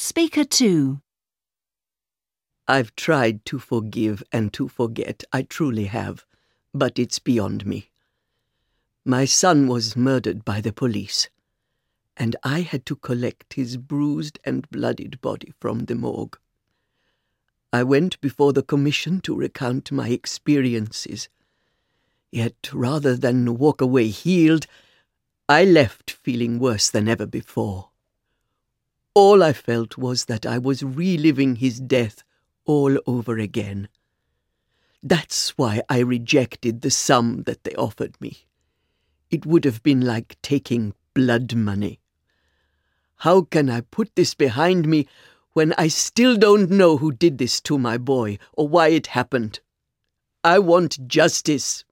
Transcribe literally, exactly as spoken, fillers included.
Speaker two. I've tried to forgive and to forget, I truly have, but it's beyond me. My son was murdered by the police, and I had to collect his bruised and bloodied body from the morgue. I went before the commission to recount my experiences, yet rather than walk away healed, I left feeling worse than ever before. All I felt was that I was reliving his death all over again. That's why I rejected the sum that they offered me. It would have been like taking blood money. How can I put this behind me when I still don't know who did this to my boy or why it happened? I want justice.